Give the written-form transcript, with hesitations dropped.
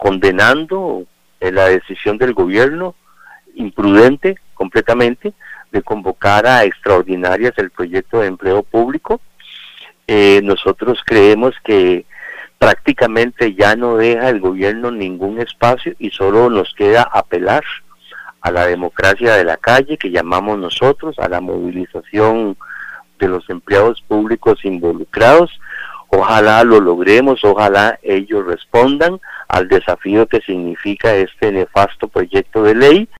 condenando la decisión del gobierno, imprudente completamente, de convocar a extraordinarias el proyecto de empleo público. Nosotros creemos que prácticamente ya no deja el gobierno ningún espacio y solo nos queda apelar a la democracia de la calle, que llamamos nosotros, a la movilización de los empleados públicos involucrados. Ojalá lo logremos, ojalá ellos respondan al desafío que significa este nefasto proyecto de ley.